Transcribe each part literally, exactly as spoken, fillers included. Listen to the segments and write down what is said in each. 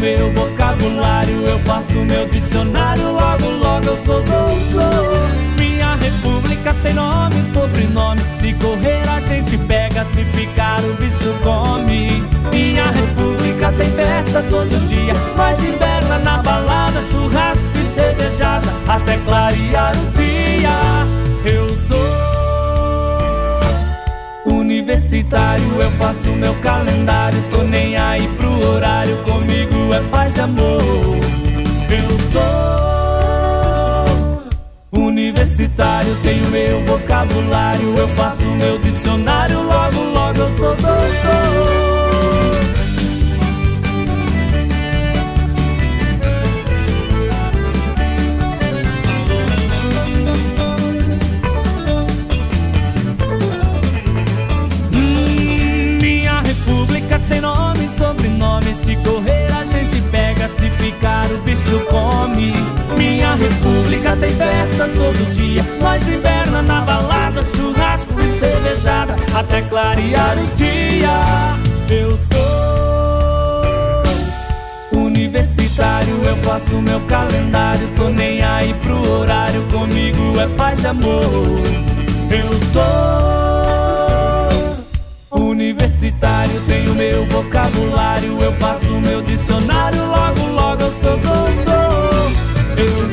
meu vocabulário, eu faço meu dicionário, logo logo eu sou doutor. Minha república tem nome e sobrenome, se correr a gente pega, se ficar o bicho come. Minha república tem festa todo dia, nós inverna na balada, churrasco e cervejada, até clarear o dia. Eu sou universitário, eu faço meu calendário, tô nem aí pro horário, comigo é paz e amor. Eu sou universitário, tenho meu vocabulário, eu faço meu dicionário, logo logo eu sou doutor. Tem nome e sobrenome, se correr a gente pega, se ficar o bicho come. Minha república tem festa todo dia, nós inverna na balada, churrasco e cervejada, até clarear o dia. Eu sou universitário, eu faço meu calendário, tô nem aí pro horário, comigo é paz e amor. Eu sou universitário, tenho meu vocabulário, eu faço meu dicionário, logo logo eu sou doutor. Eu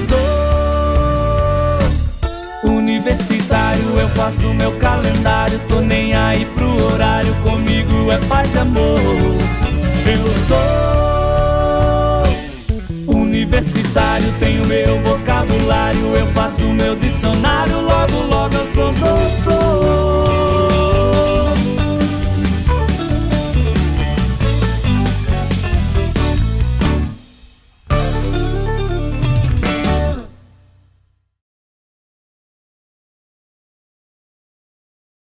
sou universitário, eu faço meu calendário, tô nem aí pro horário, comigo é paz e amor. Eu sou universitário, tenho meu vocabulário, eu faço meu dicionário,